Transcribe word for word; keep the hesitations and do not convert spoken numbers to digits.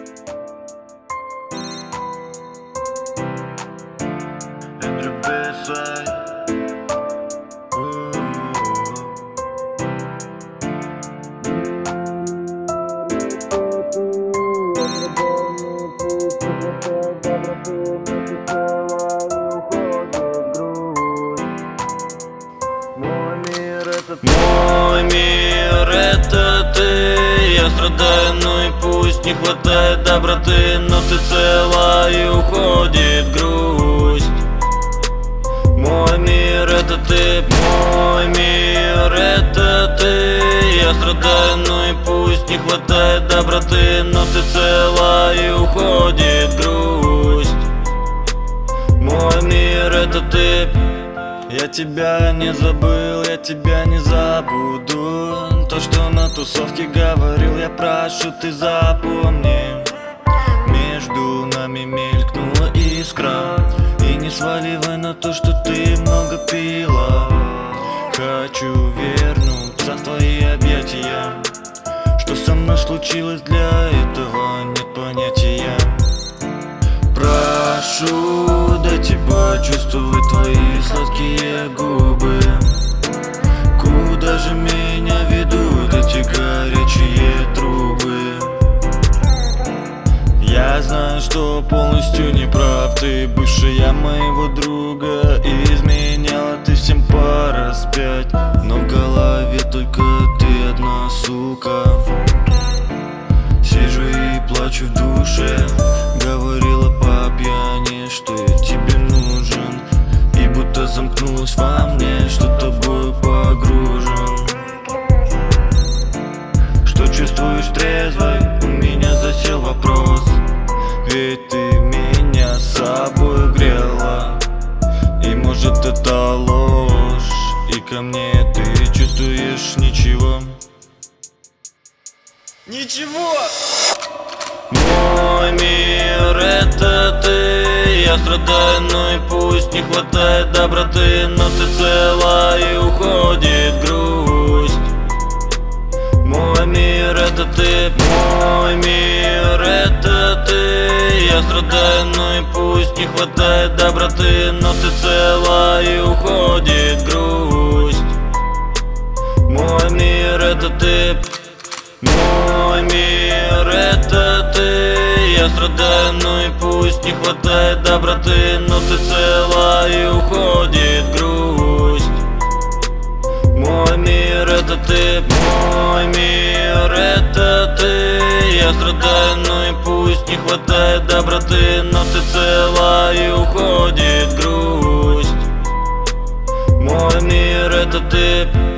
Мой мир это ты. Я страдаю, ну и пусть не хватает доброты, но ты цела и уходит грусть. Мой мир это ты, мой мир это ты. Я страдаю, ну и пусть не хватает доброты, но ты цела и уходит грусть. Мой мир это ты. Я тебя не забыл, я тебя не забуду. То, что на тусовке говорил, я прошу, ты запомни. Между нами мелькнула искра, и не сваливай на то, что ты много пила. Хочу вернуться в твои объятия. Что со мной случилось, для этого нет понятия. Прошу, дайте почувствовать твои сладкие губы. Куда же меня ведут эти горячие трубы? Я знаю, что полностью не прав. Ты бывшая моего друга, изменяла ты всем по раз пять. Но в голове только ты одна, сука. Сижу и плачу в душе. Говорила по пьяни, что я тебе нужен, и будто замкнулась во мне, что тобой погружен. Что чувствуешь трезвой? У меня засел вопрос. Ведь ты меня с собой грела, и может это ложь, и ко мне ты чувствуешь ничего. Ничего! Мой мир это ты. Я страдаю, ну и пусть не хватает доброты, но ты цела и уходит грусть. Мой мир это ты, мой мир это ты. Я страдаю, ну и пусть не хватает доброты, но ты цела и уходит грусть. Мой мир это ты. Мой мир это ты. Я страдаю, ну и пусть не хватает доброты, но ты цела и уходит грусть. Мой мир это ты, мой мир это ты. Я страдаю, ну и пусть не хватает доброты, но ты цела и уходит грусть. Мой мир это ты.